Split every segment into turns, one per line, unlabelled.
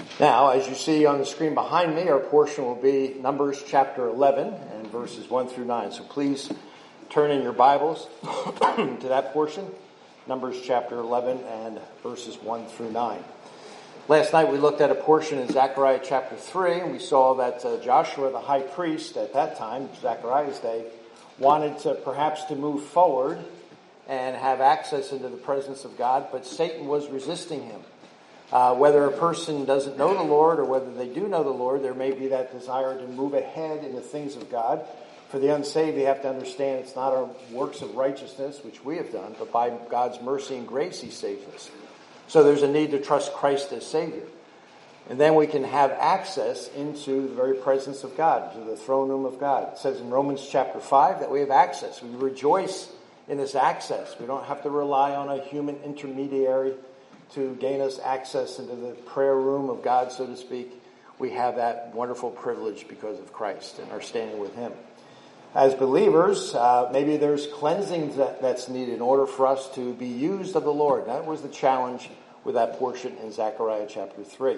Now, as you see on the screen behind me, our portion will be Numbers chapter 11 and verses 1 through 9. So please turn in your Bibles to that portion, Numbers chapter 11 and verses 1 through 9. Last night we looked at a portion in Zechariah chapter 3, and we saw that Joshua, the high priest at that time, Zechariah's day, wanted to perhaps to move forward and have access into the presence of God, but Satan was resisting him. Whether a person doesn't know the Lord or whether they do know the Lord, there may be that desire to move ahead in the things of God. For the unsaved, they have to understand it's not our works of righteousness, which we have done, but by God's mercy and grace He saves us. So there's a need to trust Christ as Savior. And then we can have access into the very presence of God, to the throne room of God. It says in Romans chapter 5 that we have access. We rejoice in this access. We don't have to rely on a human intermediary to gain us access into the prayer room of God, so to speak. We have that wonderful privilege because of Christ and our standing with Him. As believers, maybe there's cleansing that's needed in order for us to be used of the Lord. That was the challenge with that portion in Zechariah chapter 3.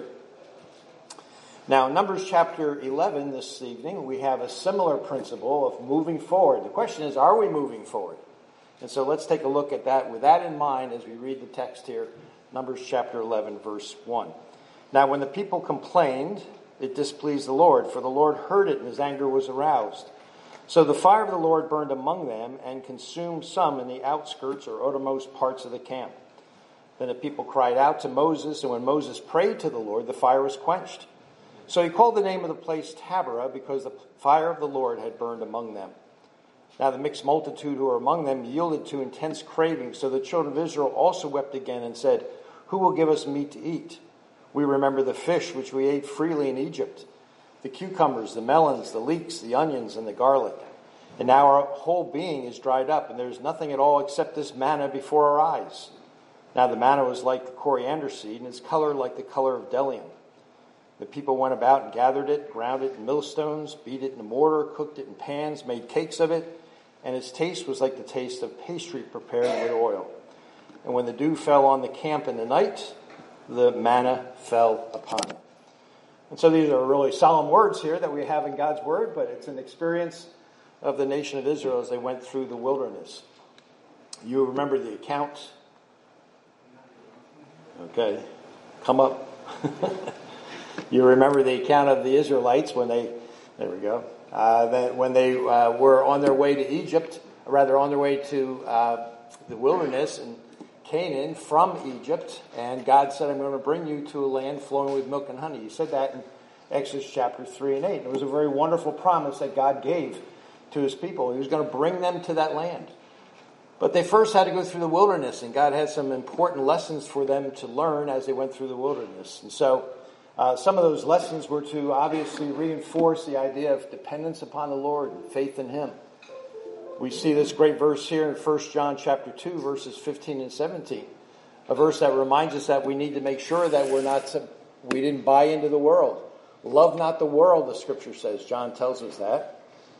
Now, in Numbers chapter 11 this evening, we have a similar principle of moving forward. The question is, are we moving forward? And so let's take a look at that with that in mind as we read the text here. Numbers chapter 11, verse 1. Now, when the people complained, it displeased the Lord, for the Lord heard it, and His anger was aroused. So the fire of the Lord burned among them and consumed some in the outskirts or outermost parts of the camp. Then the people cried out to Moses, and when Moses prayed to the Lord, the fire was quenched. So he called the name of the place Taberah, because the fire of the Lord had burned among them. Now the mixed multitude who were among them yielded to intense craving, so the children of Israel also wept again and said, "Who will give us meat to eat? We remember the fish which we ate freely in Egypt, the cucumbers, the melons, the leeks, the onions, and the garlic. And now our whole being is dried up, and there is nothing at all except this manna before our eyes." Now the manna was like the coriander seed, and its color like the color of bdellium. The people went about and gathered it, ground it in millstones, beat it in a mortar, cooked it in pans, made cakes of it, and its taste was like the taste of pastry prepared with oil. And when the dew fell on the camp in the night, the manna fell upon it. And so these are really solemn words here that we have in God's Word, but it's an experience of the nation of Israel as they went through the wilderness. You remember the account? Okay, come up. You remember the account of the Israelites when they, there we go, when they were on their way to Egypt, or rather on their way to the wilderness and Canaan from Egypt, and God said, "I'm going to bring you to a land flowing with milk and honey." He said that in Exodus chapter 3 and 8. It was a very wonderful promise that God gave to His people. He was going to bring them to that land. But they first had to go through the wilderness, and God had some important lessons for them to learn as they went through the wilderness. And so some of those lessons were to obviously reinforce the idea of dependence upon the Lord and faith in Him. We see this great verse here in 1 John chapter 2, verses 15 and 17. A verse that reminds us that we need to make sure that we didn't buy into the world. Love not the world, the Scripture says. John tells us that.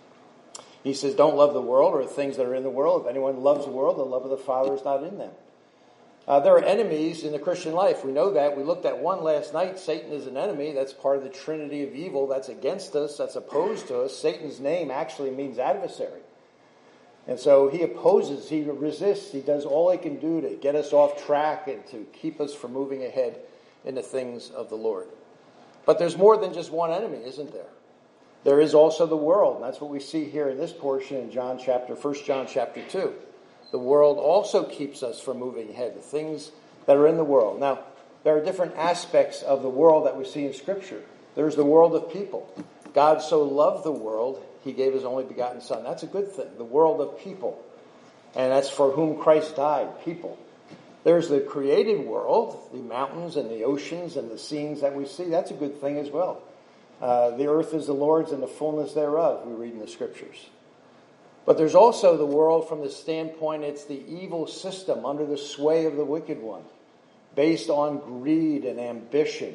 He says, don't love the world or things that are in the world. If anyone loves the world, the love of the Father is not in them. There are enemies in the Christian life. We know that. We looked at one last night. Satan is an enemy. That's part of the trinity of evil. That's against us. That's opposed to us. Satan's name actually means adversary. And so he opposes, he resists, he does all he can do to get us off track and to keep us from moving ahead in the things of the Lord. But there's more than just one enemy, isn't there? There is also the world, and that's what we see here in this portion in 1 John chapter 2. The world also keeps us from moving ahead, the things that are in the world. Now, there are different aspects of the world that we see in Scripture. There's the world of people. God so loved the world, He gave His only begotten Son. That's a good thing, the world of people. And that's for whom Christ died, people. There's the created world, the mountains and the oceans and the scenes that we see. That's a good thing as well. The earth is the Lord's and the fullness thereof, we read in the Scriptures. But there's also the world from the standpoint, it's the evil system under the sway of the wicked one, based on greed and ambition,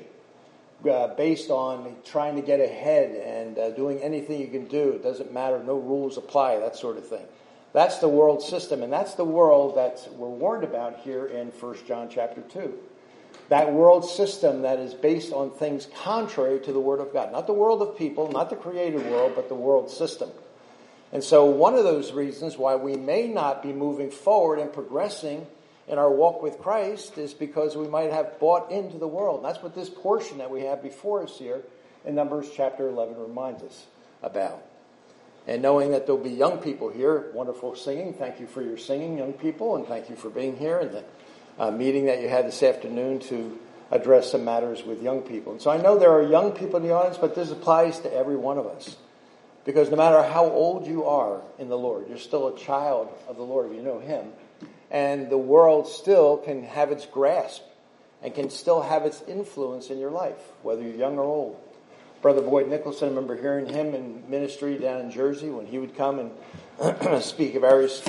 based on trying to get ahead and doing anything you can do. It doesn't matter, no rules apply, that sort of thing. That's the world system, and that's the world that we're warned about here in 1 John chapter 2. that world system that is based on things contrary to the Word of God. Not the world of people, not the created world, but the world system. And so one of those reasons why we may not be moving forward and progressing in our walk with Christ is because we might have bought into the world. And that's what this portion that we have before us here in Numbers chapter 11 reminds us about. And knowing that there'll be young people here, wonderful singing. Thank you for your singing, young people, and thank you for being here and the meeting that you had this afternoon to address some matters with young people. And so I know there are young people in the audience, but this applies to every one of us. Because no matter how old you are in the Lord, you're still a child of the Lord if you know Him. And the world still can have its grasp and can still have its influence in your life, whether you're young or old. Brother Boyd Nicholson, I remember hearing him in ministry down in Jersey when he would come and speak at various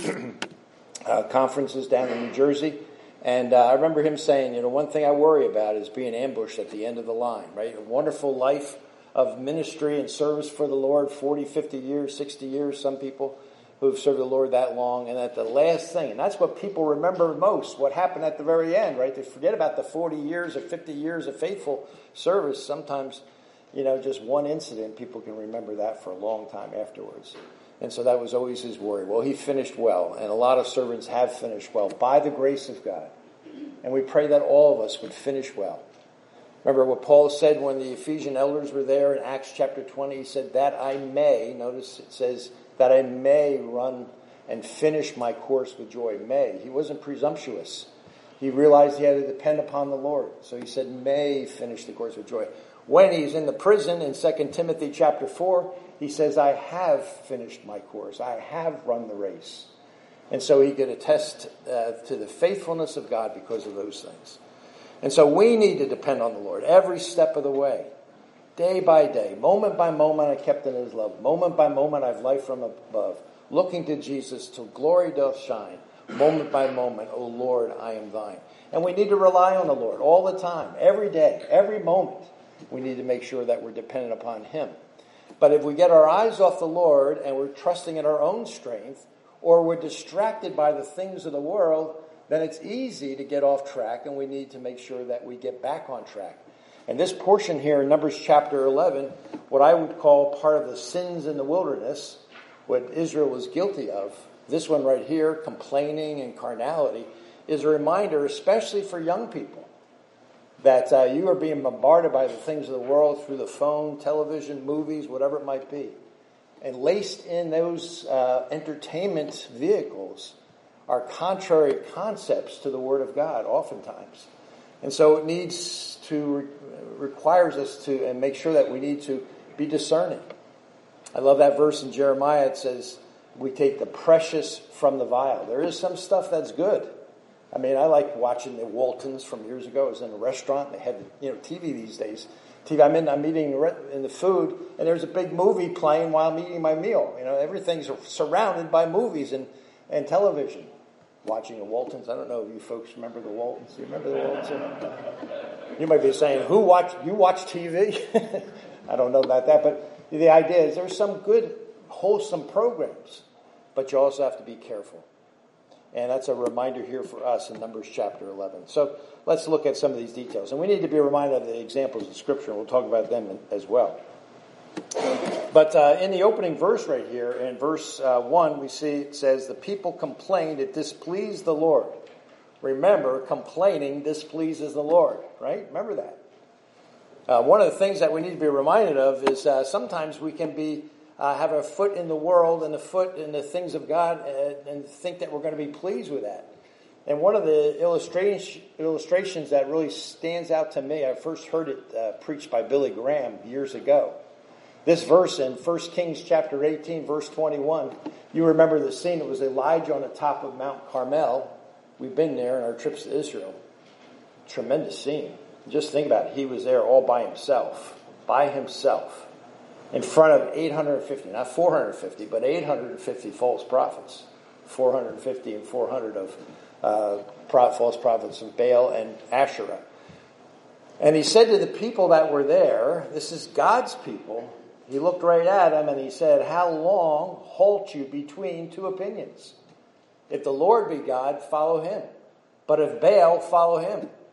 conferences down in New Jersey. And I remember him saying, one thing I worry about is being ambushed at the end of the line, right? A wonderful life of ministry and service for the Lord, 40, 50 years, 60 years, some people who've served the Lord that long, and at the last thing, and that's what people remember most, what happened at the very end, right? They forget about the 40 years or 50 years of faithful service. Sometimes, just one incident, people can remember that for a long time afterwards. And so that was always his worry. Well, he finished well, and a lot of servants have finished well by the grace of God. And we pray that all of us would finish well. Remember what Paul said when the Ephesian elders were there in Acts chapter 20? He said, that I may, notice it says, that I may run and finish my course with joy. May. He wasn't presumptuous. He realized he had to depend upon the Lord. So he said, may finish the course with joy. When he's in the prison in 2 Timothy chapter 4, he says, I have finished my course. I have run the race. And so he could attest to the faithfulness of God because of those things. And so we need to depend on the Lord every step of the way, day by day, moment by moment I kept in His love. Moment by moment I've life from above, looking to Jesus till glory doth shine. Moment by moment, O Lord, I am thine. And we need to rely on the Lord all the time, every day, every moment. We need to make sure that we're dependent upon Him. But if we get our eyes off the Lord and we're trusting in our own strength, or we're distracted by the things of the world, then it's easy to get off track, and we need to make sure that we get back on track. And this portion here in Numbers chapter 11, what I would call part of the sins in the wilderness, what Israel was guilty of, this one right here, complaining and carnality, is a reminder, especially for young people, that you are being bombarded by the things of the world through the phone, television, movies, whatever it might be. And laced in those entertainment vehicles are contrary concepts to the Word of God, oftentimes. And so it requires us to, and make sure that we need to be discerning. I love that verse in Jeremiah. It says, we take the precious from the vile. There is some stuff that's good. I mean, I like watching the Waltons from years ago. I was in a restaurant. They had, TV these days. I'm eating in the food, and there's a big movie playing while I'm eating my meal. Everything's surrounded by movies and television. Watching the Waltons. I don't know if you folks remember the Waltons. Do you remember the Waltons? You might be saying, you watch TV? I don't know about that, but the idea is there's some good, wholesome programs, but you also have to be careful. And that's a reminder here for us in Numbers chapter 11. So let's look at some of these details. And we need to be reminded of the examples in Scripture, and we'll talk about them as well. But in the opening verse right here, in verse 1, we see it says, the people complained, it displeased the Lord. Remember, complaining displeases the Lord, right? Remember that. One of the things that we need to be reminded of is sometimes we can have a foot in the world and a foot in the things of God and think that we're going to be pleased with that. And one of the illustrations that really stands out to me, I first heard it preached by Billy Graham years ago. This verse in 1 Kings chapter 18, verse 21, you remember the scene. It was Elijah on the top of Mount Carmel. We've been there in our trips to Israel. Tremendous scene. Just think about it. He was there all by himself, in front of 850, not 450, but 850 false prophets. 450 and 400 of false prophets of Baal and Asherah. And he said to the people that were there, this is God's people, he looked right at them and he said, how long halt you between two opinions? If the Lord be God, follow him. But if Baal, follow him.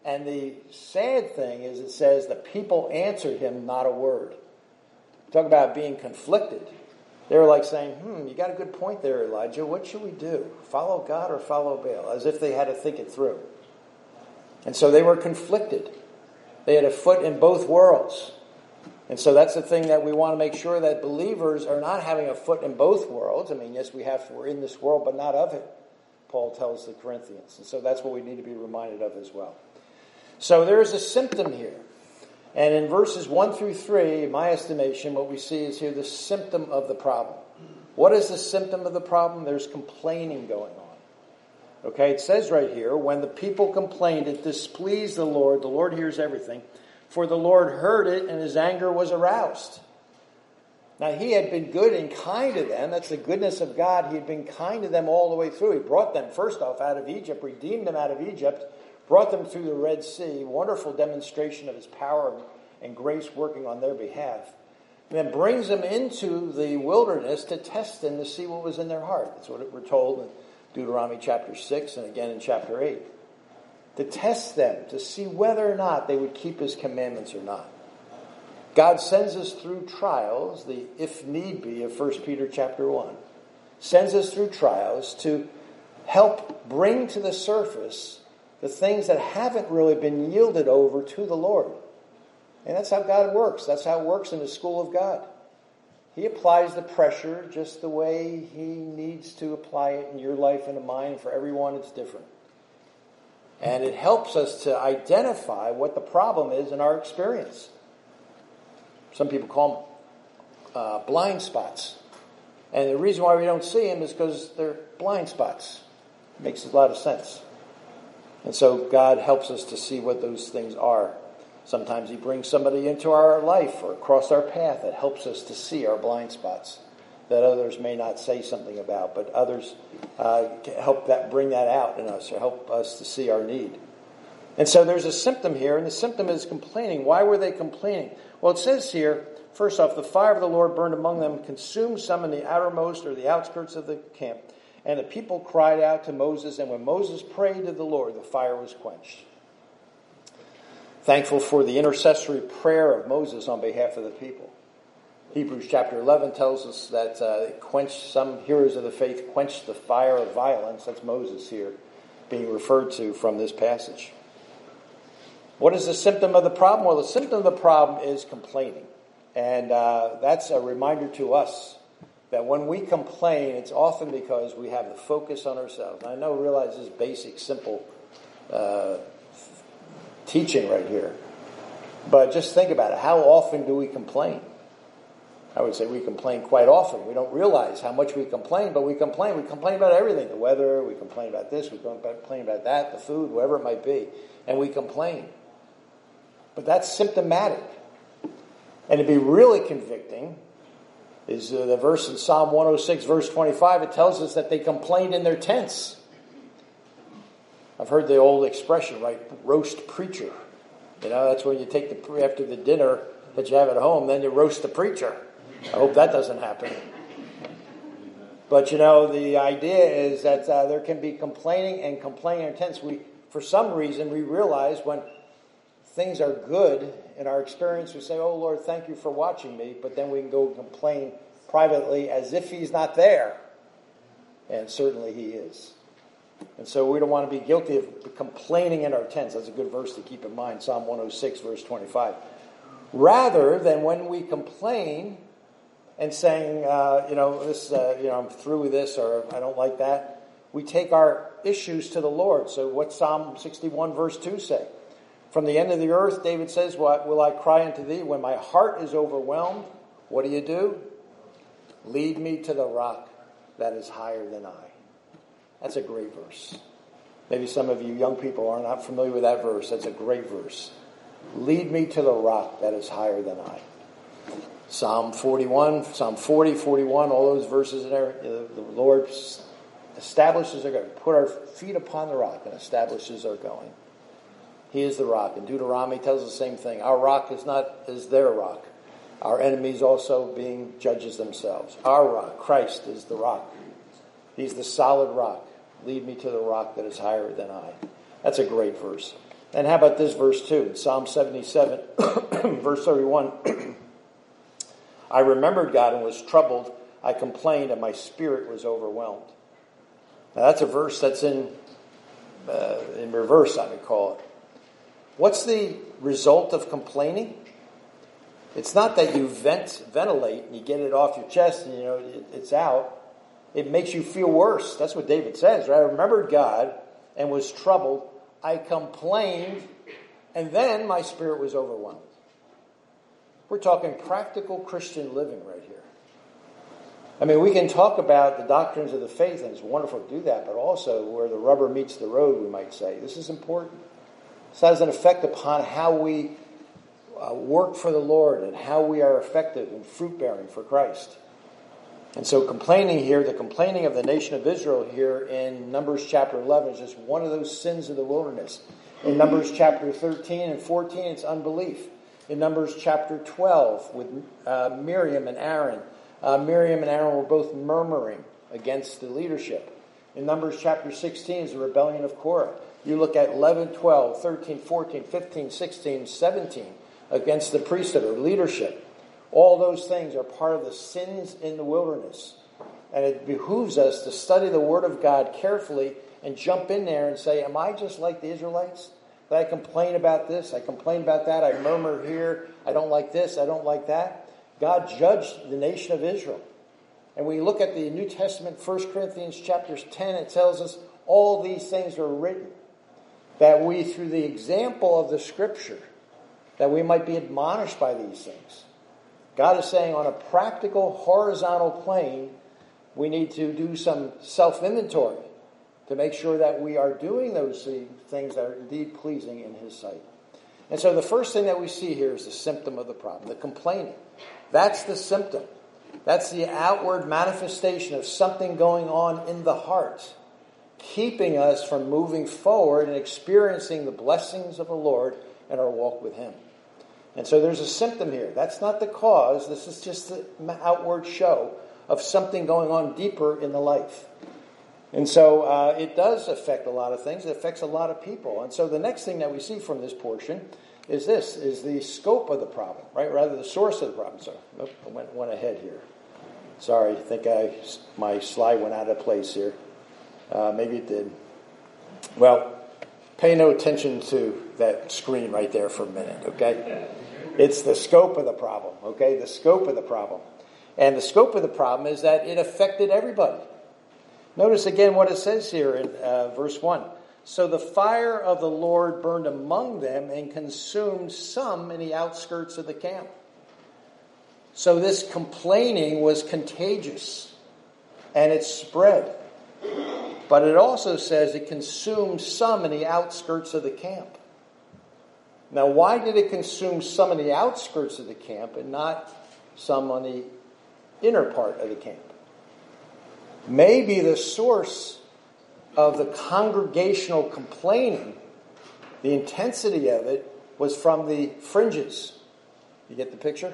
And the sad thing is it says the people answered him not a word. Talk about being conflicted. They were like saying, you got a good point there, Elijah. What should we do? Follow God or follow Baal? As if they had to think it through. And so they were conflicted. They had a foot in both worlds. And so that's the thing that we want to make sure that believers are not having a foot in both worlds. I mean, yes, we're in this world, but not of it, Paul tells the Corinthians. And so that's what we need to be reminded of as well. So there is a symptom here. And in verses 1 through 3, in my estimation, what we see is here the symptom of the problem. What is the symptom of the problem? There's complaining going on. Okay, it says right here, when the people complained, it displeased the Lord hears everything, for the Lord heard it and his anger was aroused. Now he had been good and kind to them. That's the goodness of God. He had been kind to them all the way through. He brought them first off out of Egypt, redeemed them out of Egypt, brought them through the Red Sea, wonderful demonstration of his power and grace working on their behalf. And then brings them into the wilderness to test them to see what was in their heart. That's what we're told in Deuteronomy chapter 6 and again in chapter 8. To test them, to see whether or not they would keep his commandments or not. God sends us through trials, the if need be of 1 Peter chapter 1. Sends us through trials to help bring to the surface the things that haven't really been yielded over to the Lord. And that's how God works. That's how it works in the school of God. He applies the pressure just the way he needs to apply it in your life and in mine. And for everyone, it's different. And it helps us to identify what the problem is in our experience. Some people call them blind spots. And the reason why we don't see them is because they're blind spots. It makes a lot of sense. And so God helps us to see what those things are. Sometimes he brings somebody into our life or across our path that helps us to see our blind spots that others may not say something about, but others help bring that out in us or help us to see our need. And so there's a symptom here, and the symptom is complaining. Why were they complaining? Well, it says here, first off, the fire of the Lord burned among them, consumed some in the outermost or the outskirts of the camp. And the people cried out to Moses, and when Moses prayed to the Lord, the fire was quenched. Thankful for the intercessory prayer of Moses on behalf of the people. Hebrews chapter 11 tells us that some heroes of the faith quenched the fire of violence. That's Moses here being referred to from this passage. What is the symptom of the problem? Well, the symptom of the problem is complaining. And that's a reminder to us that when we complain, it's often because we have the focus on ourselves. And I realize this basic, simple teaching right here. But just think about it. How often do we complain? I would say we complain quite often. We don't realize how much we complain, but we complain. We complain about everything. The weather, we complain about this, we complain about that, the food, whatever it might be. And we complain. But that's symptomatic. And to be really convicting is the verse in Psalm 106, verse 25. It tells us that they complained in their tents. I've heard the old expression, right? Roast preacher. You know, that's when you take after the dinner that you have at home, then you roast the preacher. I hope that doesn't happen. But, the idea is that there can be complaining and complaining in tents. For some reason, we realize when things are good in our experience, we say, oh, Lord, thank you for watching me. But then we can go complain privately as if he's not there. And certainly he is. And so we don't want to be guilty of complaining in our tents. That's a good verse to keep in mind, Psalm 106, verse 25. Rather than when we complain and saying, I'm through with this or I don't like that, we take our issues to the Lord. So what Psalm 61, verse 2 say? From the end of the earth, David says, what will I cry unto thee? When my heart is overwhelmed, what do? Lead me to the rock that is higher than I. That's a great verse. Maybe some of you young people are not familiar with that verse. That's a great verse. Lead me to the rock that is higher than I. Psalm 41, Psalm 40, 41, all those verses in there. The Lord establishes our going. Put our feet upon the rock and establishes our going. He is the rock. And Deuteronomy tells us the same thing. Our rock is their rock. Our enemies also being judges themselves. Our rock, Christ, is the rock. He's the solid rock. Lead me to the rock that is higher than I. That's a great verse. And how about this verse 2? Psalm 77, verse 31. I remembered God and was troubled. I complained and my spirit was overwhelmed. Now that's a verse that's in reverse, I would call it. What's the result of complaining? It's not that you ventilate and you get it off your chest and it's out. It makes you feel worse. That's what David says, right? I remembered God and was troubled. I complained and then my spirit was overwhelmed. We're talking practical Christian living right here. I mean, we can talk about the doctrines of the faith, and it's wonderful to do that, but also where the rubber meets the road, we might say. This is important. This has an effect upon how we work for the Lord and how we are effective in fruit-bearing for Christ. And so complaining here, the complaining of the nation of Israel here in Numbers chapter 11 is just one of those sins of the wilderness. In Numbers chapter 13 and 14, it's unbelief. In Numbers chapter 12 with Miriam and Aaron, Miriam and Aaron were both murmuring against the leadership. In Numbers chapter 16 is the rebellion of Korah. You look at 11, 12, 13, 14, 15, 16, 17 against the priesthood or leadership. All those things are part of the sins in the wilderness. And it behooves us to study the Word of God carefully and jump in there and say, am I just like the Israelites? That I complain about this, I complain about that, I murmur here, I don't like this, I don't like that. God judged the nation of Israel. And when you look at the New Testament, 1 Corinthians chapter 10, it tells us all these things are written. That we, through the example of the Scripture, that we might be admonished by these things. God is saying on a practical, horizontal plane, we need to do some self-inventory to make sure that we are doing those things that are indeed pleasing in His sight. And so the first thing that we see here is the symptom of the problem, the complaining. That's the symptom. That's the outward manifestation of something going on in the heart, keeping us from moving forward and experiencing the blessings of the Lord in our walk with Him. And so there's a symptom here. That's not the cause. This is just the outward show of something going on deeper in the life. And so it does affect a lot of things. It affects a lot of people. And so the next thing that we see from this portion is the scope of the problem, right? Rather the source of the problem. So I went ahead here. Sorry, I think my slide went out of place here. Maybe it did. Well, pay no attention to that screen right there for a minute, okay? It's the scope of the problem, okay? The scope of the problem. And the scope of the problem is that it affected everybody. Notice again what it says here in verse 1. So the fire of the Lord burned among them and consumed some in the outskirts of the camp. So this complaining was contagious and it spread. But it also says it consumed some in the outskirts of the camp. Now why did it consume some in the outskirts of the camp and not some on the inner part of the camp? Maybe the source of the congregational complaining, the intensity of it, was from the fringes. You get the picture?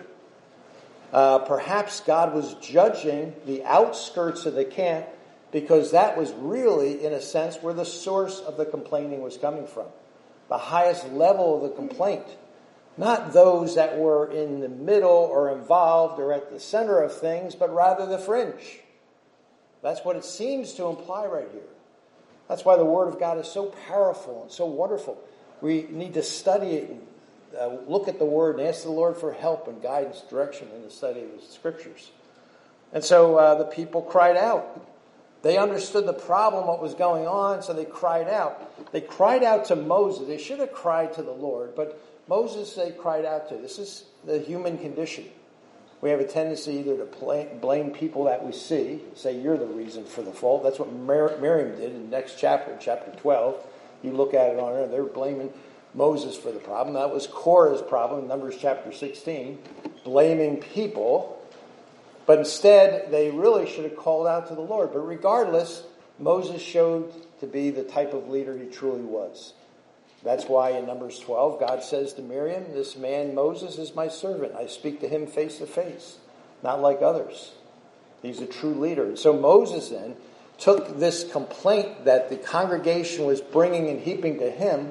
Perhaps God was judging the outskirts of the camp because that was really, in a sense, where the source of the complaining was coming from. The highest level of the complaint. Not those that were in the middle or involved or at the center of things, but rather the fringe. That's what it seems to imply right here. That's why the Word of God is so powerful and so wonderful. We need to study it and look at the Word and ask the Lord for help and guidance, direction in the study of the Scriptures. And so the people cried out. They understood the problem, what was going on, so they cried out. They cried out to Moses. They should have cried to the Lord, but Moses they cried out to. This is the human condition. We have a tendency either to blame people that we see, say you're the reason for the fault. That's what Miriam did in the next chapter, chapter 12. You look at it on there, they're blaming Moses for the problem. That was Korah's problem in Numbers chapter 16, blaming people. But instead, they really should have called out to the Lord. But regardless, Moses showed to be the type of leader he truly was. That's why in Numbers 12, God says to Miriam, this man Moses is my servant. I speak to him face to face, not like others. He's a true leader. And so Moses then took this complaint that the congregation was bringing and heaping to him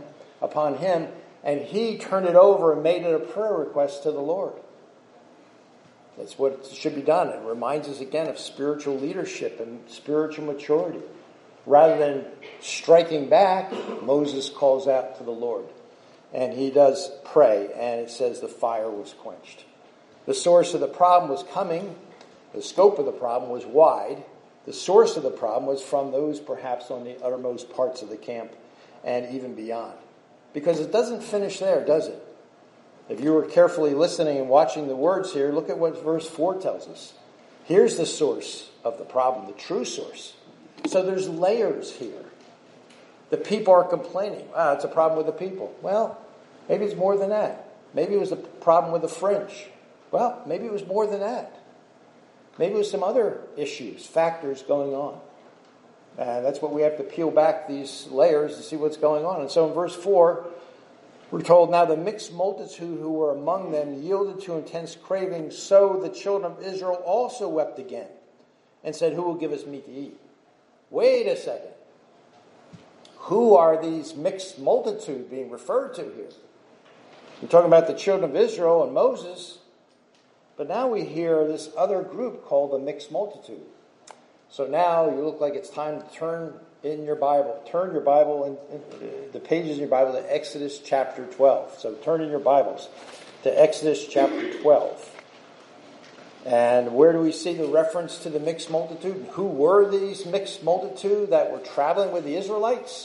upon him, and he turned it over and made it a prayer request to the Lord. That's what should be done. It reminds us again of spiritual leadership and spiritual maturity. Rather than striking back, Moses calls out to the Lord. And he does pray, and it says the fire was quenched. The source of the problem was coming. The scope of the problem was wide. The source of the problem was from those perhaps on the uttermost parts of the camp and even beyond. Because it doesn't finish there, does it? If you were carefully listening and watching the words here, look at what verse 4 tells us. Here's the source of the problem, the true source. So there's layers here. The people are complaining. It's a problem with the people. Well, maybe it's more than that. Maybe it was a problem with the fringe. Well, maybe it was more than that. Maybe it was some other issues, factors going on. And that's what we have to peel back these layers to see what's going on. And so in verse 4, we're told, now the mixed multitude who were among them yielded to intense craving, so the children of Israel also wept again and said, who will give us meat to eat? Wait a second. Who are these mixed multitude being referred to here? We're talking about the children of Israel and Moses, but now we hear this other group called the mixed multitude. So now you look like it's time to turn in your Bible. Turn your Bible, in the pages in your Bible, to Exodus chapter 12. So turn in your Bibles to Exodus chapter 12. And where do we see the reference to the mixed multitude? Who were these mixed multitude that were traveling with the Israelites?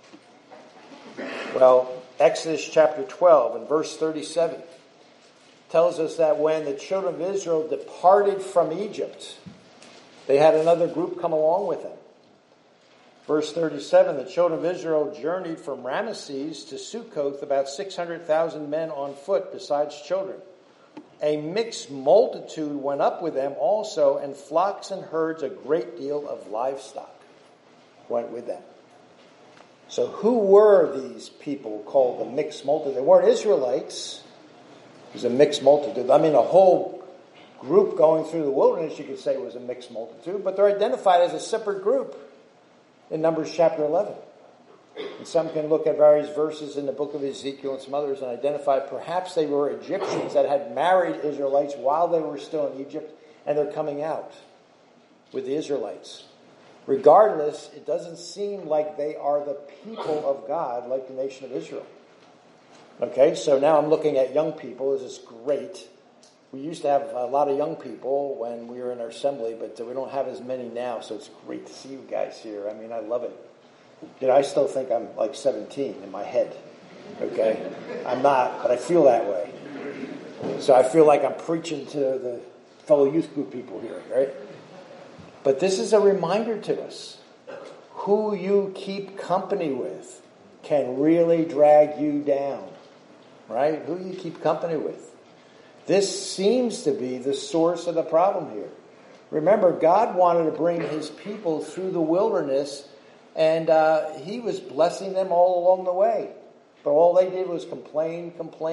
Well, Exodus chapter 12 and verse 37 tells us that when the children of Israel departed from Egypt, they had another group come along with them. Verse 37, the children of Israel journeyed from Ramesses to Sukkoth, about 600,000 men on foot, besides children. A mixed multitude went up with them also, and flocks and herds, a great deal of livestock went with them. So who were these people called the mixed multitude? They weren't Israelites. It was a mixed multitude. I mean, a whole group going through the wilderness, you could say, was a mixed multitude, but they're identified as a separate group in Numbers chapter 11. And some can look at various verses in the book of Ezekiel and some others and identify perhaps they were Egyptians that had married Israelites while they were still in Egypt, and they're coming out with the Israelites. Regardless, it doesn't seem like they are the people of God like the nation of Israel. Okay, so now I'm looking at young people. This is great. We used to have a lot of young people when we were in our assembly, but we don't have as many now, so it's great to see you guys here. I mean, I love it. I still think I'm like 17 in my head. Okay? I'm not, but I feel that way. So I feel like I'm preaching to the fellow youth group people here, right? But this is a reminder to us. Who you keep company with can really drag you down, right? Who you keep company with. This seems to be the source of the problem here. Remember, God wanted to bring his people through the wilderness, and he was blessing them all along the way. But all they did was complain.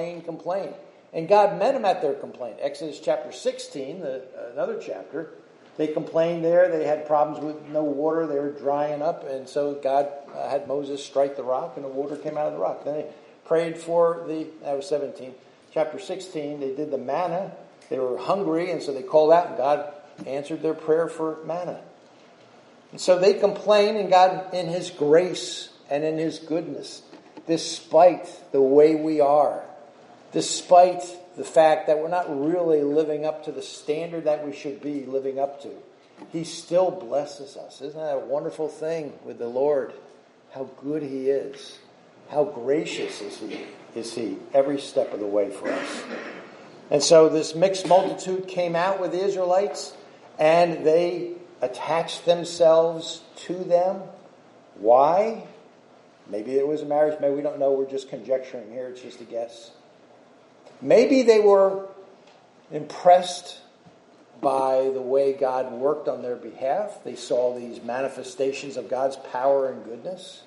And God met them at their complaint. Exodus chapter 16, another chapter, they complained there. They had problems with no water. They were drying up. And so God had Moses strike the rock, and the water came out of the rock. Then they prayed for that was 17. Chapter 16, they did the manna. They were hungry, and so they called out, and God answered their prayer for manna. And so they complained, and God, in his grace and in his goodness, despite the way we are, despite the fact that we're not really living up to the standard that we should be living up to, he still blesses us. Isn't that a wonderful thing with the Lord? How good he is. How gracious is he every step of the way for us. And so this mixed multitude came out with the Israelites, and they attached themselves to them. Why? Maybe it was a marriage. Maybe we don't know. We're just conjecturing here. It's just a guess. Maybe they were impressed by the way God worked on their behalf. They saw these manifestations of God's power and goodness,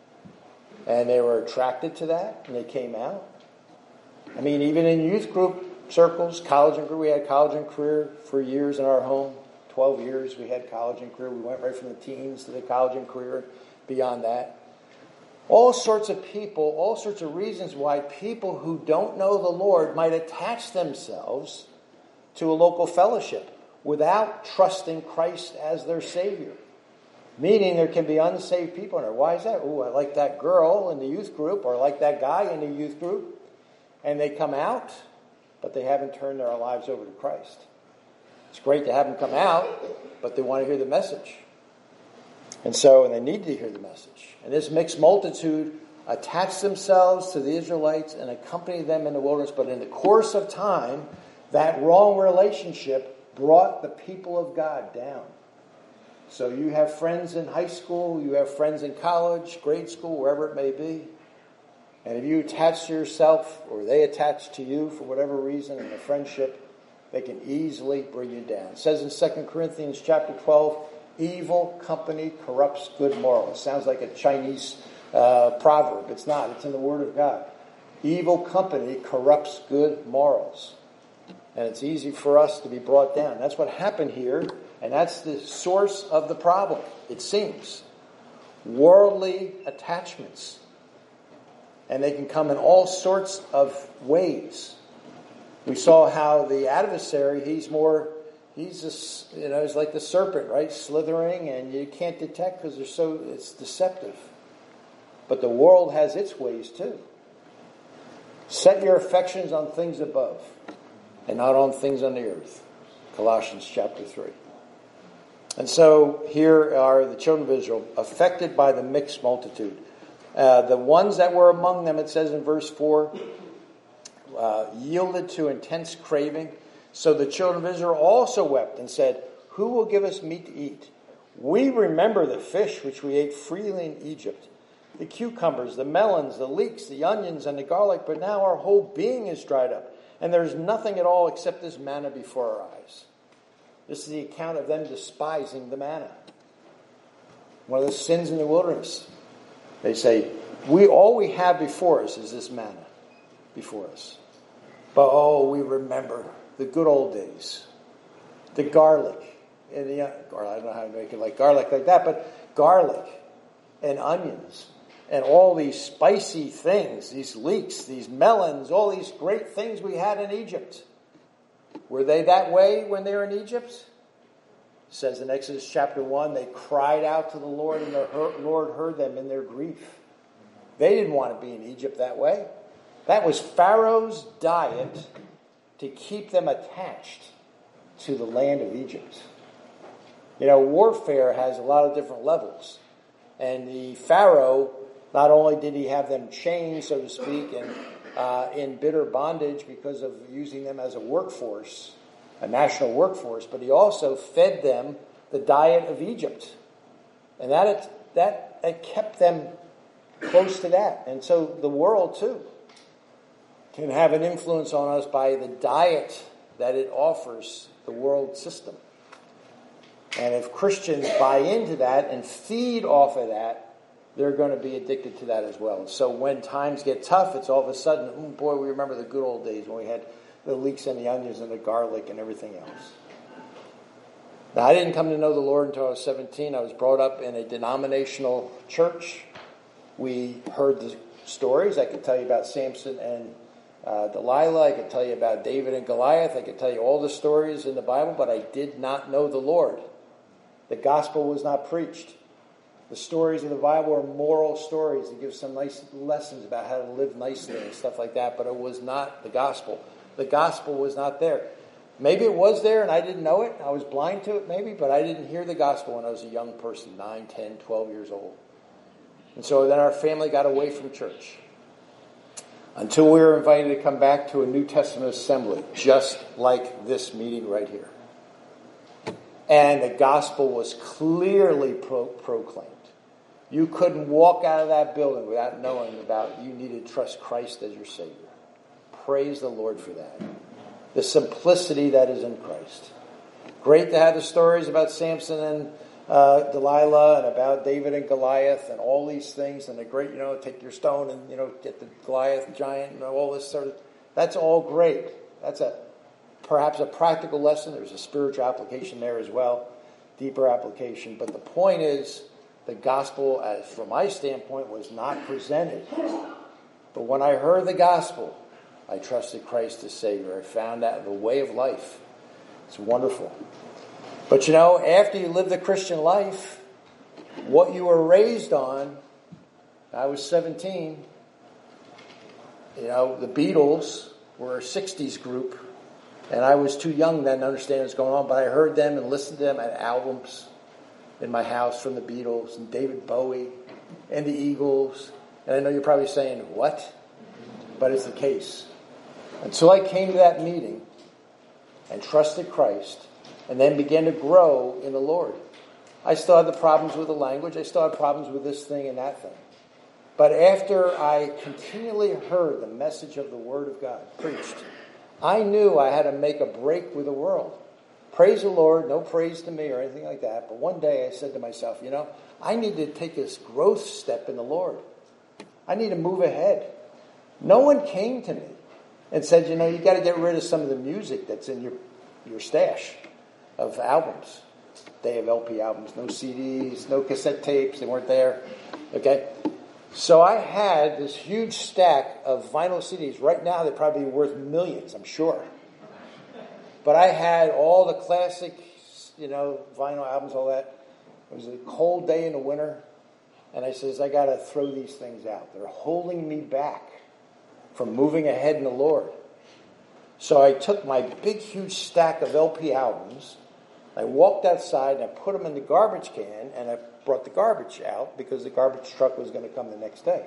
and they were attracted to that, and they came out. I mean, even in youth group circles, college and career, we had college and career for years in our home. 12 years we had college and career. We went right from the teens to the college and career, beyond that. All sorts of people, all sorts of reasons why people who don't know the Lord might attach themselves to a local fellowship without trusting Christ as their Savior. Meaning there can be unsaved people in there. Why is that? Oh, I like that girl in the youth group, or I like that guy in the youth group. And they come out, but they haven't turned their lives over to Christ. It's great to have them come out, but they want to hear the message. And they need to hear the message. And this mixed multitude attached themselves to the Israelites and accompanied them in the wilderness. But in the course of time, that wrong relationship brought the people of God down. So you have friends in high school, you have friends in college, grade school, wherever it may be. And if you attach to yourself, or they attach to you for whatever reason in a friendship, they can easily bring you down. It says in 2 Corinthians chapter 12, evil company corrupts good morals. It sounds like a Chinese proverb. It's not. It's in the Word of God. Evil company corrupts good morals. And it's easy for us to be brought down. That's what happened here. And that's the source of the problem, it seems. Worldly attachments. And they can come in all sorts of ways. We saw how the adversary, he's like the serpent, right? Slithering, and you can't detect because it's deceptive. But the world has its ways too. Set your affections on things above and not on things on the earth. Colossians chapter 3. And so here are the children of Israel affected by the mixed multitude. The ones that were among them, it says in verse 4, yielded to intense craving. So the children of Israel also wept and said, who will give us meat to eat? We remember the fish which we ate freely in Egypt, the cucumbers, the melons, the leeks, the onions, and the garlic, but now our whole being is dried up, and there's nothing at all except this manna before our eyes. This is the account of them despising the manna. One of the sins in the wilderness. They say, all we have before us is this manna before us. But we remember the good old days. The garlic. I don't know how to make it like garlic like that, but garlic and onions and all these spicy things, these leeks, these melons, all these great things we had in Egypt. Were they that way when they were in Egypt? It says in Exodus chapter 1, they cried out to the Lord, and the Lord heard them in their grief. They didn't want to be in Egypt that way. That was Pharaoh's diet to keep them attached to the land of Egypt. Warfare has a lot of different levels. And the Pharaoh, not only did he have them chained, so to speak, and in bitter bondage because of using them as a workforce, a national workforce, but he also fed them the diet of Egypt. And that kept them close to that. And so the world, too, can have an influence on us by the diet that it offers the world system. And if Christians buy into that and feed off of that, they're going to be addicted to that as well. So when times get tough, it's all of a sudden, we remember the good old days when we had the leeks and the onions and the garlic and everything else. Now, I didn't come to know the Lord until I was 17. I was brought up in a denominational church. We heard the stories. I could tell you about Samson and Delilah. I could tell you about David and Goliath. I could tell you all the stories in the Bible, but I did not know the Lord. The gospel was not preached. The stories of the Bible are moral stories that give some nice lessons about how to live nicely and stuff like that, but it was not the gospel. The gospel was not there. Maybe it was there and I didn't know it. I was blind to it maybe, but I didn't hear the gospel when I was a young person, 9, 10, 12 years old. And so then our family got away from church until we were invited to come back to a New Testament assembly, just like this meeting right here. And the gospel was clearly proclaimed. You couldn't walk out of that building without knowing about you needed to trust Christ as your Savior. Praise the Lord for that. The simplicity that is in Christ. Great to have the stories about Samson and Delilah and about David and Goliath and all these things, and the great, take your stone and, get the Goliath giant and all this sort of, that's all great. That's perhaps a practical lesson. There's a spiritual application there as well, deeper application. But the point is the gospel, as from my standpoint, was not presented. But when I heard the gospel, I trusted Christ as Savior. I found out the way of life. It's wonderful. But after you live the Christian life, what you were raised on, I was 17, the Beatles were a 60s group, and I was too young then to understand what's going on, but I heard them and listened to them at albums in my house from the Beatles and David Bowie and the Eagles. And I know you're probably saying, what? But it's the case. Until I came to that meeting and trusted Christ and then began to grow in the Lord. I still had the problems with the language. I still had problems with this thing and that thing. But after I continually heard the message of the Word of God preached, I knew I had to make a break with the world. Praise the Lord, no praise to me or anything like that. But one day I said to myself, I need to take this growth step in the Lord. I need to move ahead. No one came to me and said, you got to get rid of some of the music that's in your stash of albums. They have LP albums, no CDs, no cassette tapes. They weren't there. Okay? So I had this huge stack of vinyl CDs. Right now, they're probably worth millions, I'm sure. But I had all the classic, vinyl albums, all that. It was a cold day in the winter. And I says, I got to throw these things out. They're holding me back from moving ahead in the Lord. So I took my big, huge stack of LP albums. I walked outside and I put them in the garbage can, and I brought the garbage out because the garbage truck was going to come the next day.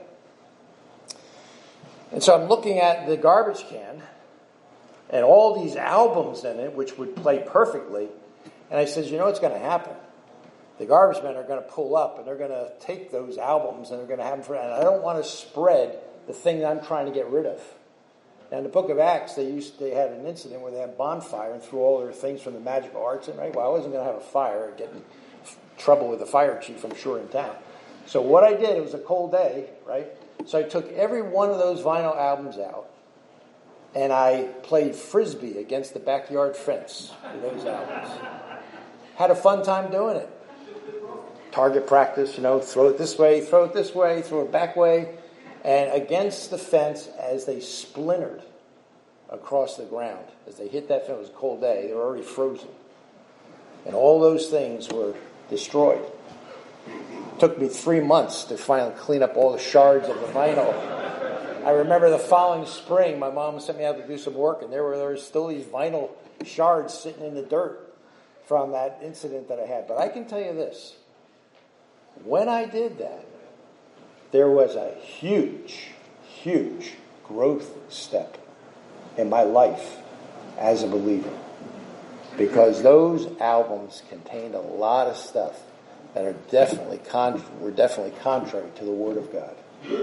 And so I'm looking at the garbage can and all these albums in it, which would play perfectly. And I said, what's going to happen? The garbage men are going to pull up and they're going to take those albums and they're going to have them for, and I don't want to spread the thing that I'm trying to get rid of. Now, in the book of Acts, they had an incident where they had a bonfire and threw all their things from the magical arts in, right? Well, I wasn't going to have a fire and get in trouble with the fire chief, I'm sure, in town. So what I did, it was a cold day, right? So I took every one of those vinyl albums out and I played Frisbee against the backyard fence with those albums. Had a fun time doing it. Target practice, throw it this way, throw it back way. And against the fence, as they splintered across the ground, as they hit that fence, it was a cold day, they were already frozen. And all those things were destroyed. It took me 3 months to finally clean up all the shards of the vinyl. I remember the following spring, my mom sent me out to do some work, and there were still these vinyl shards sitting in the dirt from that incident that I had. But I can tell you this. When I did that, there was a huge, huge growth step in my life as a believer. Because those albums contained a lot of stuff that were definitely contrary to the Word of God.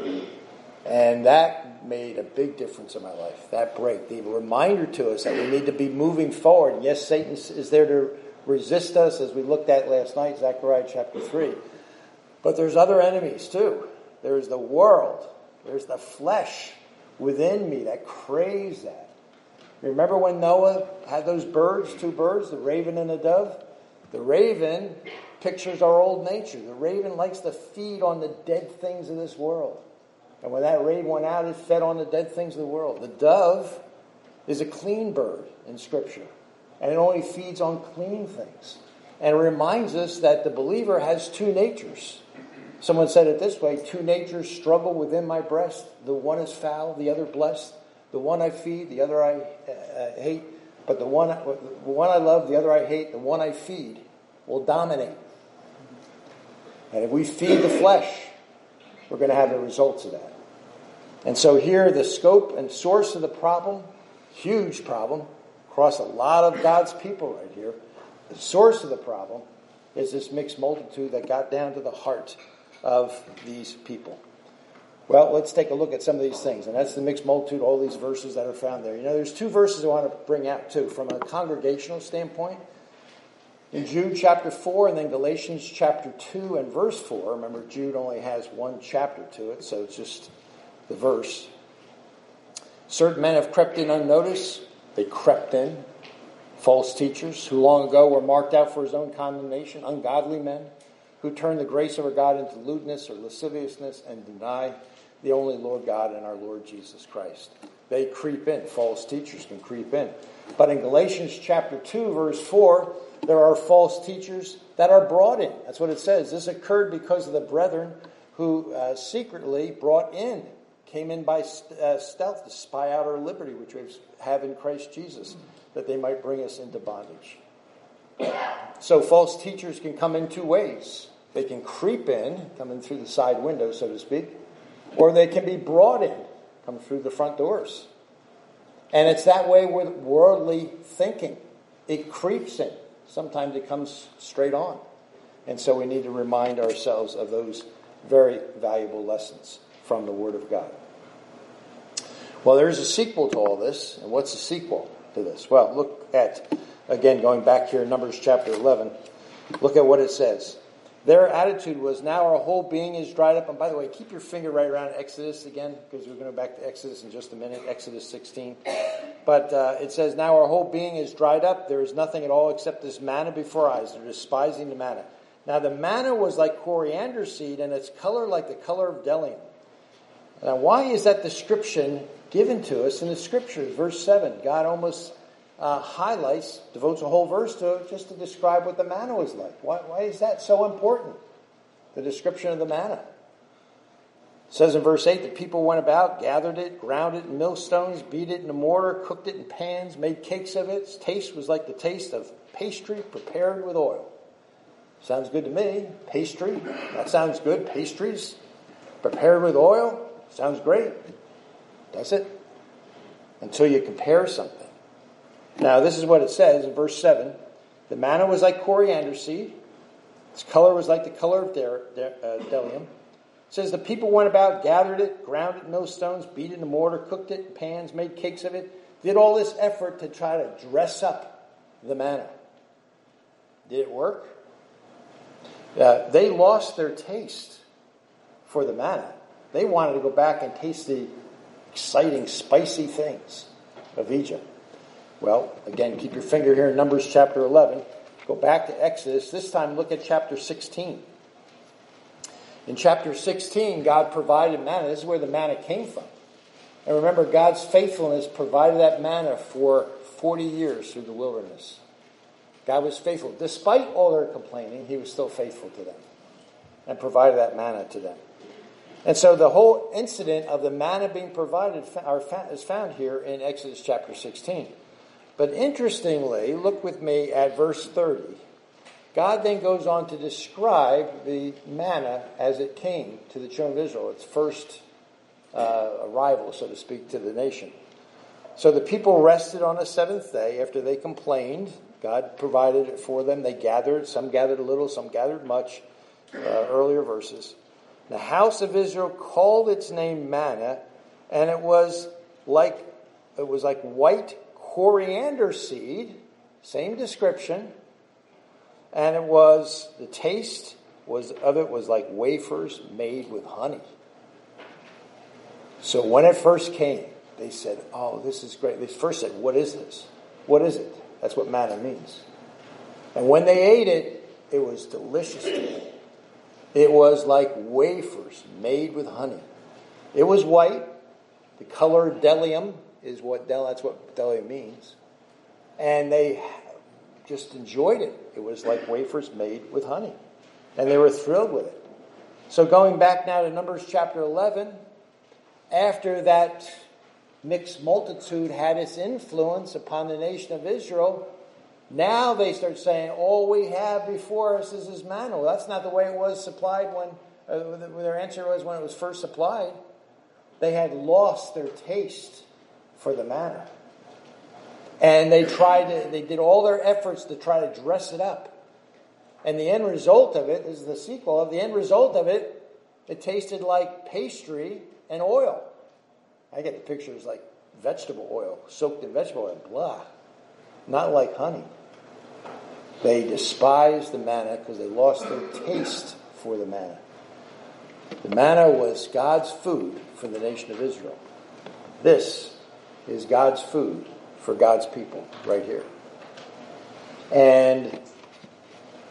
And that made a big difference in my life, that break. The reminder to us that we need to be moving forward. Yes, Satan is there to resist us, as we looked at last night, Zechariah chapter 3. But there's other enemies too. There's the world. There's the flesh within me that craves that. Remember when Noah had those birds, 2 birds, the raven and the dove? The raven pictures our old nature. The raven likes to feed on the dead things of this world. And when that raven went out, it fed on the dead things of the world. The dove is a clean bird in Scripture. And it only feeds on clean things. And it reminds us that the believer has 2 natures. Someone said it this way, 2 natures struggle within my breast. The one is foul, the other blessed. The one I feed, the other I hate. But the one I love, the other I hate. The one I feed will dominate. And if we feed the flesh, we're going to have the results of that. And so here, the scope and source of the problem, huge problem, across a lot of God's people right here. The source of the problem is this mixed multitude that got down to the heart of these people. Well, let's take a look at some of these things. And that's the mixed multitude, all these verses that are found there. There's 2 verses I want to bring out too, from a congregational standpoint. In Jude chapter 4 and then Galatians chapter 2 and verse 4. Remember, Jude only has 1 chapter to it, so it's just the verse. Certain men have crept in unnoticed. They crept in. False teachers who long ago were marked out for his own condemnation. Ungodly men who turn the grace of our God into lewdness or lasciviousness and deny the only Lord God and our Lord Jesus Christ. They creep in. False teachers can creep in. But in Galatians chapter 2, verse 4, there are false teachers that are brought in. That's what it says. This occurred because of the brethren who secretly came in by stealth to spy out our liberty, which we have in Christ Jesus, that they might bring us into bondage. So false teachers can come in two ways. They can creep in, come in through the side window, so to speak, or they can be brought in, come through the front doors. And it's that way with worldly thinking. It creeps in. Sometimes it comes straight on. And so we need to remind ourselves of those very valuable lessons from the Word of God. Well, there's a sequel to all this. And what's the sequel to this? Well, look at, again, going back here in Numbers chapter 11, look at what it says. Their attitude was, now our whole being is dried up. And by the way, keep your finger right around Exodus again, because we're going to go back to Exodus in just a minute, Exodus 16. But it says, now our whole being is dried up. There is nothing at all except this manna before our eyes. They're despising the manna. Now the manna was like coriander seed, and its color like the color of bdellium. Now why is that description given to us in the Scriptures? Verse 7, God almost devotes a whole verse to it just to describe what the manna was like. Why is that so important? The description of the manna. It says in verse 8, the people went about, gathered it, ground it in millstones, beat it in a mortar, cooked it in pans, made cakes of it. Its taste was like the taste of pastry prepared with oil. Sounds good to me. Pastry, that sounds good. Pastries prepared with oil, sounds great. Does it? Until you compare something. Now, this is what it says in verse 7. The manna was like coriander seed. Its color was like the color of bdellium. It says the people went about, gathered it, ground it in millstones, beat it in a mortar, cooked it in pans, made cakes of it. Did all this effort to try to dress up the manna. Did it work? They lost their taste for the manna. They wanted to go back and taste the exciting, spicy things of Egypt. Well, again, keep your finger here in Numbers chapter 11. Go back to Exodus. This time look at chapter 16. In chapter 16, God provided manna. This is where the manna came from. And remember, God's faithfulness provided that manna for 40 years through the wilderness. God was faithful. Despite all their complaining, He was still faithful to them and provided that manna to them. And so the whole incident of the manna being provided is found here in Exodus chapter 16. But interestingly, look with me at verse 30. God then goes on to describe the manna as it came to the children of Israel, its first arrival, so to speak, to the nation. So the people rested on the seventh day after they complained. God provided it for them. They gathered. Some gathered a little, some gathered much. Earlier verses. The house of Israel called its name manna, and it was like white coriander seed, same description, and the taste was like wafers made with honey. So when it first came, they said, "Oh, this is great." They first said, "What is this? What is it?" That's what manna means. And when they ate it, it was delicious to them. It was like wafers made with honey. It was white. The color bdellium is that's what bdellium means. And they just enjoyed it. It was like wafers made with honey. And they were thrilled with it. So going back now to Numbers chapter 11, after that mixed multitude had its influence upon the nation of Israel, now they start saying, all we have before us is this manna. Well, that's not the way it was supplied when their answer was when it was first supplied. They had lost their taste for the manna. And they did all their efforts to try to dress it up. And the end result of it, this is the sequel of the end result of it, it tasted like pastry and oil. I get the pictures like vegetable oil, soaked in vegetable oil, blah. Not like honey. They despised the manna because they lost their taste for the manna. The manna was God's food for the nation of Israel. This is God's food for God's people right here. And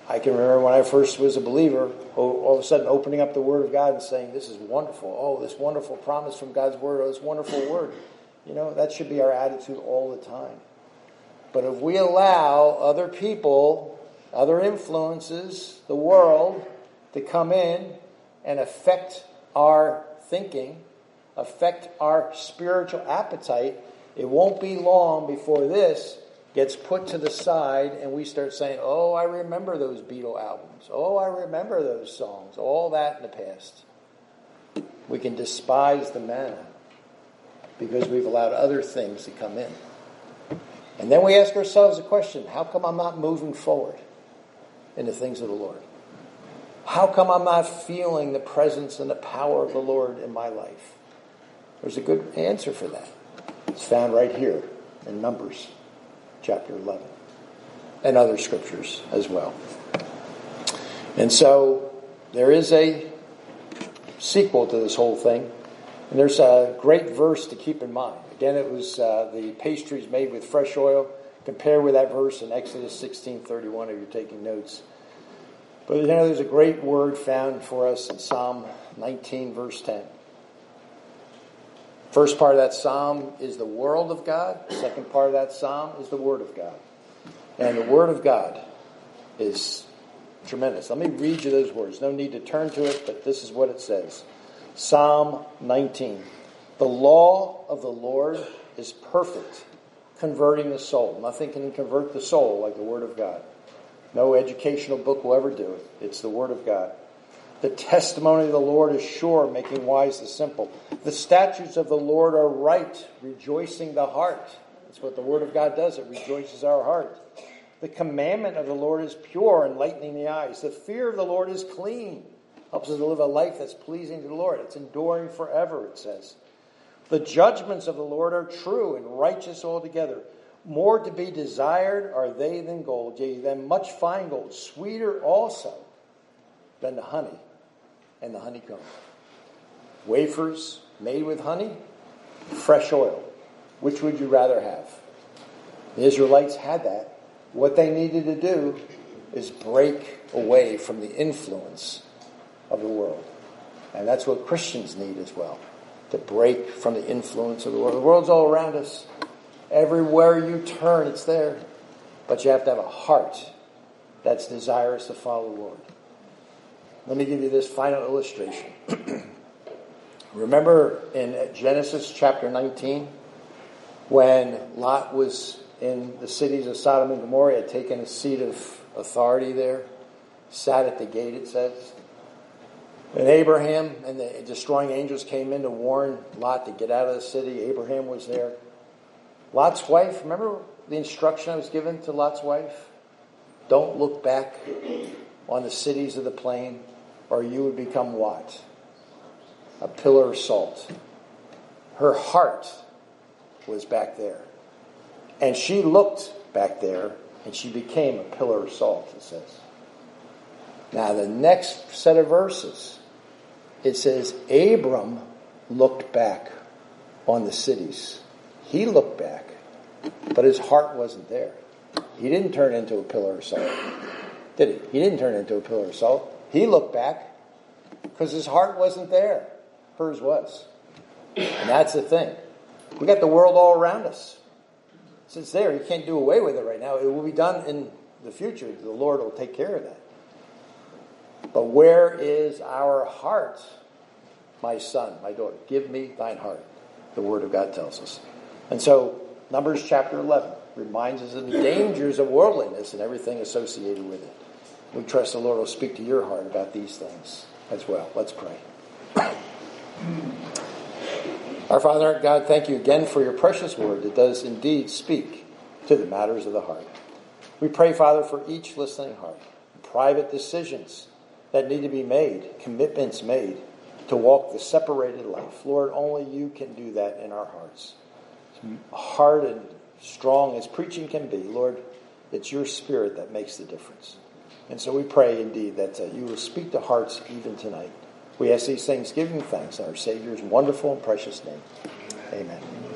I can remember when I first was a believer, all of a sudden opening up the Word of God and saying, this is wonderful. Oh, this wonderful promise from God's Word. Oh, this wonderful Word. That should be our attitude all the time. But if we allow other people, other influences, the world, to come in and affect our thinking, affect our spiritual appetite, it won't be long before this gets put to the side and we start saying, oh, I remember those Beatle albums. Oh, I remember those songs. All that in the past. We can despise the manna because we've allowed other things to come in. And then we ask ourselves the question, how come I'm not moving forward in the things of the Lord? How come I'm not feeling the presence and the power of the Lord in my life? There's a good answer for that. It's found right here in Numbers chapter 11 and other scriptures as well. And so there is a sequel to this whole thing. And there's a great verse to keep in mind. Again, it was the pastries made with fresh oil. Compare with that verse in Exodus 16:31 if you're taking notes. But there's a great word found for us in Psalm 19, verse 10. First part of that psalm is the world of God. The second part of that psalm is the Word of God. And the Word of God is tremendous. Let me read you those words. No need to turn to it, but this is what it says. Psalm 19. The law of the Lord is perfect, converting the soul. Nothing can convert the soul like the Word of God. No educational book will ever do it. It's the Word of God. The testimony of the Lord is sure, making wise the simple. The statutes of the Lord are right, rejoicing the heart. That's what the Word of God does. It rejoices our heart. The commandment of the Lord is pure, enlightening the eyes. The fear of the Lord is clean. Helps us to live a life that's pleasing to the Lord. It's enduring forever, it says. The judgments of the Lord are true and righteous altogether. More to be desired are they than gold, yea, than much fine gold, sweeter also than the honey and the honeycomb. Wafers made with honey, fresh oil. Which would you rather have? The Israelites had that. What they needed to do is break away from the influence of the world. And that's what Christians need as well. To break from the influence of the world. The world's all around us. Everywhere you turn, it's there. But you have to have a heart that's desirous to follow the Lord. Let me give you this final illustration. Remember in Genesis chapter 19, when Lot was in the cities of Sodom and Gomorrah, had taken a seat of authority there, sat at the gate, it says. And Abraham and the destroying angels came in to warn Lot to get out of the city. Abraham was there. Lot's wife, remember the instruction I was given to Lot's wife? Don't look back on the cities of the plain, or you would become what? A pillar of salt. Her heart was back there. And she looked back there, and she became a pillar of salt, it says. Now, the next set of verses, it says, Abram looked back on the cities. He looked back, but his heart wasn't there. He didn't turn into a pillar of salt, did he? He didn't turn into a pillar of salt. He looked back because his heart wasn't there. Hers was. And that's the thing. We got the world all around us. It's there. You can't do away with it right now. It will be done in the future. The Lord will take care of that. But where is our heart? My son, my daughter, give me thine heart. The Word of God tells us. And so, Numbers chapter 11 reminds us of the dangers of worldliness and everything associated with it. We trust the Lord will speak to your heart about these things as well. Let's pray. Our Father, God, thank you again for your precious word that does indeed speak to the matters of the heart. We pray, Father, for each listening heart, private decisions that need to be made, commitments made to walk the separated life. Lord, only you can do that in our hearts. Hard and strong as preaching can be, Lord, it's your Spirit that makes the difference. And so we pray indeed that you will speak to hearts even tonight. We ask these things, giving thanks in our Savior's wonderful and precious name. Amen.